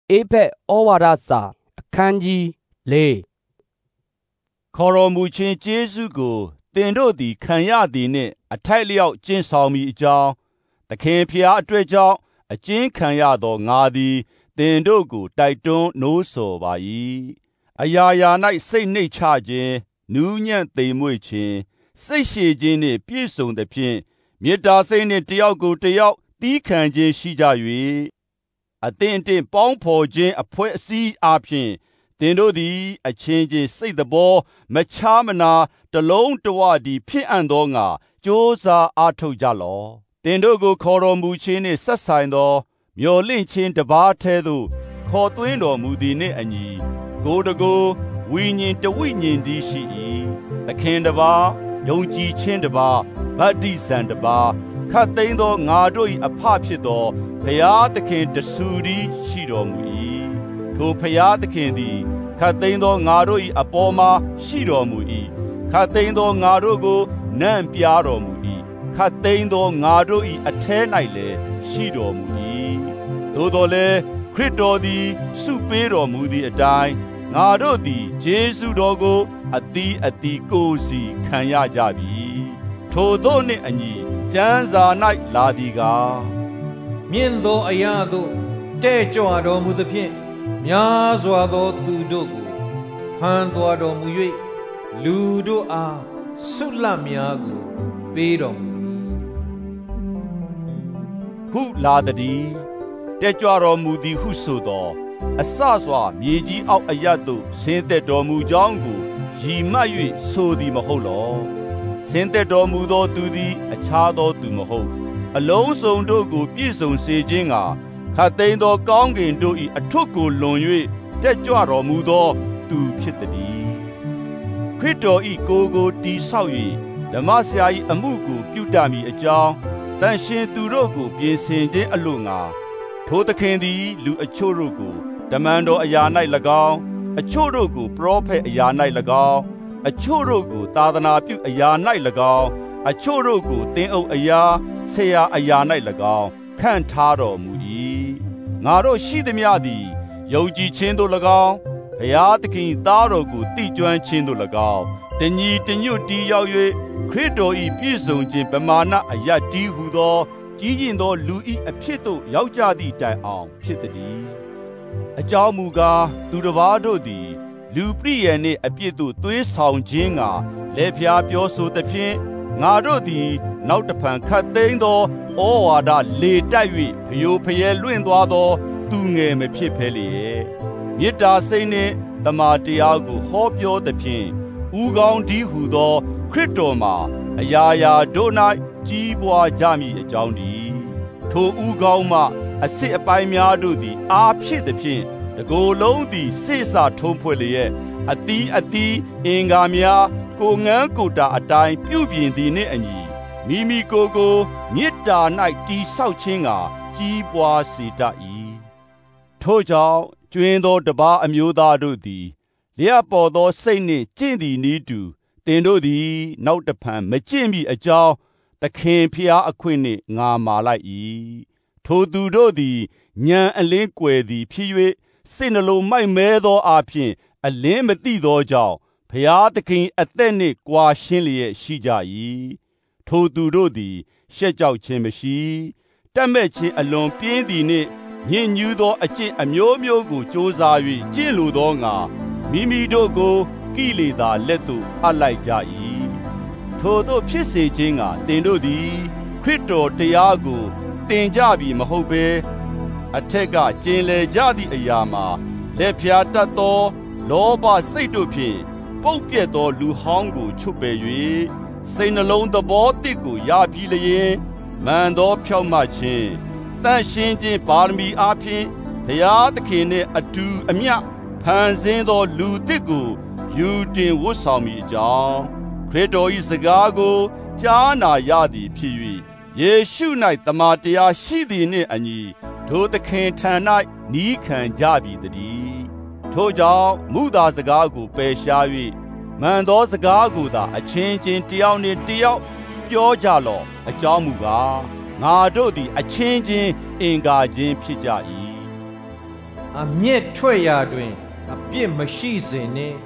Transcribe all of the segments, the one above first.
အေဖက်ဩဝါဒစာအခန်းကြီး၄ခေါ်တော်မူခြင်းကျေးဇူးကိုသင်တို့သည်ခံရသည်နှင့်အထိုက်လျောက်ကျင့်ဆောင်မည်အကြောင်းသခင်ဖျားအတွက်ကြောင့်အကျဉ်းခံရသောငါသည်သင်တို့ကိုတိုက်တွန်းနိုးဆော်ပါ၏အရာရာ၌စိတ်နှိမ့်ချခြင်းနူးညံ့သိမ်မွေ့ခြင်းစိတ်ရှည်ခြင်းနှင့်ပြည့်စုံသဖြင့်မေတ္တာစိတ်နှင့်တယောက်ကိုတယောက်သီးခံခြင်းရှိကြ၍အသင့်အတင့်ပေါင်းဖော်ခြင်းအဖွဲ့အစည်းအားဖြင့်သင်တို့သည်အချင်းချင်းစိတ်သဘောမခြားမနာတလုံးတဝတည်းဖြစ်အံ့သောငါကြိုးစားအားထုတ်ကြလော့သင်တို့ကိုခေါ်တော်မူခြင်းနှင့်ဆက်ဆိုင်သောမျှော်လင့်ခြင်းတစ်ပါးထဲသို့ခေါ်သွင်းတော်မူသည်နှင့်အညီကိုယ်တကိုယ်ဝိညာဉ်တဝိညာဉ်တည်းရှိ၏သခင်တစ်ပါးယုံကြည်ခြင်းတစ်ပါးဗတ္တိဇံတစ်ပါးခတ်သိမ်းသောငါတို့၏အဖဖြစ်သောဖျားသခင်တဆူတည်းရှိတော်မူ၏ထိုဖျားသခင်သည်ခတ်သိမ်းသောငါတို့၏အပေါ်မှာရှိတော်မူ၏ခတ်သိမ်းသောငါတို့ကိုနံ့ပြားတော်မူ၏ခတ်သိမ်းသောငါတို့၏အထဲ၌လည်းရှိတော်မူ၏သို့တော်လည်းခရစ်တော်သည်စုပေးတော်မူသည့်အတိုင်းငါတို့သည်ယေရှုတော်ကိုအသီးအသီးကိုယ်စီခံရကြပြီထိုသောနှင့်အညီကျမ်းစာ၌လာသည်ကားမြင့်သောအရာသို့တဲ့ကြွတော်မူသဖြင့်များစွာသောသူတို့ကိုဖန်သွားတော်မူ၍လူတို့အားဆုလတ်များကိုပေးတော်မူဟုလာသည်တဲ့ကြွတော်မူသည်ဟုဆိုသောအစစွာမြေကြီးအောက်အရပ်သို့ဆင်းသက်တော်မူကြောင်းကိုရည်မှတ်၍ဆိုသည်မဟုတ်လောဆင်းသက်တော်မူသောသူသည်အခြားသောသူမဟုတ်အလုံးစုံတို့ကိုပြည့်စုံစေခြင်းကခတ်သိမ်းသောကောင်းကင်တို့၏အထွတ်ကိုလွန်၍တက်ကြွတော်မူသောသူဖြစ်သည်ခရစ်တော်၏ကိုတည်ဆောက်၍ဓမ္မဆရာ၏အမှုကိုပြုတတ်မည်အကြောင်းတန်ရှင်သူတို့ကိုပြင်ဆင်ခြင်းအလို့ငါထိုသခင်သည်လူအချို့တို့ကိုတမန်တော်အရာ၌၎င်းအချို့တို့ကိုပရောဖက်အရာ၌၎င်းအချို့တို့ကိုသာသနာပြုအရာ၌၎င်းအချို့တို့ကိုသင်းအုပ်အရာဆရာအရာ၌၎င်းခန့်ထားတော်မူ၏ငါတို့ရှိသမျှသည်ယုံကြည်ခြင်းသို့၎င်းဘုရားသခင်သားတော်ကိုသိကျွမ်းခြင်းသို့၎င်းတညီတညွတ်တည်းရောက်၍ခရစ်တော်၏ပြည့်စုံခြင်းပမာဏအရတည်းဟူသောကြီးကျင်သောလူ၏အဖြစ်သို့ရောက်ကြသည့်တိုင်အောင်ဖြစ်သည်အကြောင်းမူကားသူတစ်ပါးတို့သည်လူပရိယန်နှင့်အပြစ်သို့သွေးဆောင်ခြင်းကလက်ဖျားပြောဆိုသဖြင့်ငါတို့သည်နောက်တဖန်ခတ်သိမ်းသောဩဝါဒလေတိုက်၍ဖျို့ဖျဲလွင့်သွားသောသူငယ်မဖြစ်ဖဲလျက်မေတ္တာစိတ်နှင့်တမာတရားကိုဟောပြောသဖြင့်ဥကောင်းဒီဟုသောခရစ်တော်မှာအရာရာတို့၌ကြီးပွားကြမည်အကြောင်းတည်းထိုဥကောင်းမှအစစ်အပိုင်းများတို့သည်အားဖြစ်သဖြင့်တကိုယ်လုံးသည်စေ့စထုံးဖွဲ့လျက်အသီးအသီးအင်္ဂါများကိုငန်းကိုတာအတိုင်းပြုပြင်သည်နှင့်အညီမိမိကိုမေတ္တာ၌တည်ဆောက်ခြင်းကကြီးပွားစေတတ်၏ထို့ကြောင့်ကျွင်းသောတပါးအမျိုးသားတို့သည်လျှပ်ပေါ်သောစိတ်နှင့်ကျင့်သည်နည်းတူသင်တို့သည်နောက်တဖန်မကျင့်မီအကြောင်းသခင်ဖျားအခွင့်နှင့်ငါမာလိုက်၏ထိုသူတို့သည်ဉာဏ်အလင်းကွယ်သည်ဖြစ်၍စိတ်နှလုံးမိုက်မဲသောအဖြစ်အလင်းမသိသောကြောင့်ဖျားသခင်အသက်နှင့်ကွာရှင်းလျက်ရှိကြ၏ထိုသူတို့သည်ရှက်ကြောက်ခြင်းမရှိတတ်မဲ့ခြင်းအလွန်ပြင်းသည်နှင့်ညှဉ်းညူးသောအကျင့်အမျိုးမျိုးကိုကြိုးစား၍ကျင့်လိုသောငါမိမိတို့ကိုကိလေသာလက်သို့အပ်လိုက်ကြ၏ထိုတို့ဖြစ်စေခြင်းကသင်တို့သည်ခရစ်တော်တရားကိုသင်ကြပြီမဟုတ်ဘဲအထက်ကကျင်လည်ကြသည့်အရာမှာလက်ဖျားတတ်သောလောဘစိတ်တို့ဖြင့်ပုပ်ပြက်သောလူဟောင်းကိုချွတ်ပယ်၍စိတ်နှလုံးသဘောတစ်ကိုရပြီးလျင်မှန်သောဖြောင့်မတ်ခြင်းတန်ရှင်းခြင်းပါရမီအားဖြင့်ဘုရားသခင်နှင့်အတူအမျှဖန်ဆင်းသောလူတစ်ကိုယူတင်ဝတ်ဆောင်မိအကြောင်းခရစ်တော်၏စကားကိုကြားနာရသည်ဖြစ်၍ယေရှု၌တမန်တရားရှိသည်နှင့်အညီထိုသခင်ထံ၌နီးခံကြပြီတည်းထို့ကြောင့်မုသာစကားကိုပယ်ရှား၍မှန်သောစကားကိုသာအချင်းချင်းတယောက်နှင့်တယောက်ပြောကြလော့အကြောင်းမူကားငါတို့သည်အချင်းချင်းအင်္ဂါချင်းဖြစ်ကြ၏အမျက်ထွက်ရာတွင်အပြစ်မရှိစေနှင့်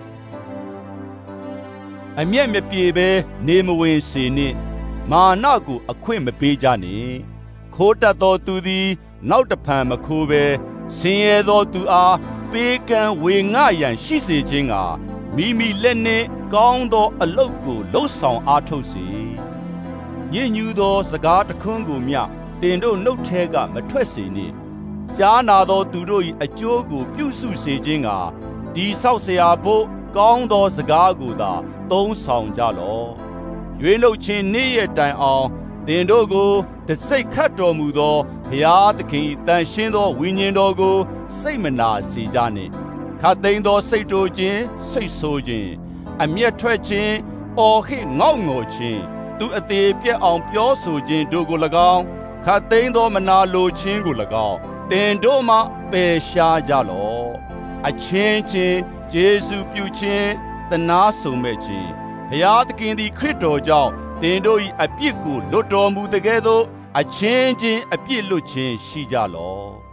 အမျက်မပြေဘဲနေမဝင်စေနှင့်မာနကိုအခွင့်မပေးကြနှင့်ခိုးတတ်သောသူသည်နောက်တဖန်မခိုးဘဲဆင်းရဲသောသူအားပေးကမ်းဝေငှရန်ရှိစေခြင်းကမိမိလက်နှင့်ကောင်းသောအလုပ်ကိုလှုပ်ဆောင်အားထုတ်စေညဉ့်ညူသောစကားတခွန်းကိုမျှတင်တို့နှုတ်ထဲကမထွက်စေနှင့်ကြားနာသောသူတို့၏အကျိုးကိုပြုစုစေခြင်းကဒီဆောက်เสียဖို့ကောင်းသောစကားကိုသာသုံးဆောင်ကြလော့ရွေးနှုတ်ခြင်းနေ့ရက်တိုင်အောင်တင်တို့ကိုတစိတ်ခတ်တော်မူသောဘုရားသခင်၏တန်ရှင်းသောဝိညာဉ်တော်ကိုစိတ်မနာစေကြနှင့်ခတ်သိမ်းသောစိတ်တို့ခြင်းစိတ်ဆိုးခြင်းအမျက်ထွက်ခြင်းအော်ဟစ်ငေါ့ငေါ်ခြင်းသူအသေးပြက်အောင်ပြောဆိုခြင်းတို့ကို၎င်းခတ်သိမ်းသောမနာလိုခြင်းကို၎င်းတင်တို့မှပယ်ရှားကြလော့အချင်းချင်းယေရှုပြုခြင်းတနာဆုံမဲ့ခြင်းဘုရားသခင်သည်ခရစ်တော်ကြောင့်တင်တို့၏အပြစ်ကိုလွတ်တော်မူတကယ်သောအချင်းချင်းအပြစ်လွတ်ခြင်းရှိကြလော့